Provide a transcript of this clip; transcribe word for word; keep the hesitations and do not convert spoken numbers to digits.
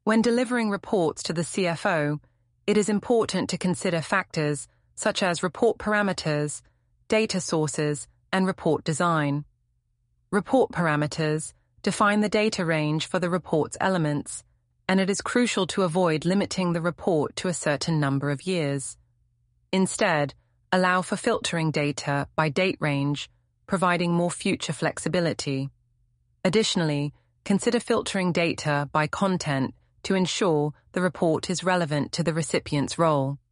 When delivering reports to the C F O, it is important to consider factors such as report parameters, data sources, and report design. Report parameters define the data range for the report's elements, and it is crucial to avoid limiting the report to a certain number of years. Instead, allow for filtering data by date range, providing more future flexibility. Additionally, consider filtering data by content to ensure the report is relevant to the recipient's role.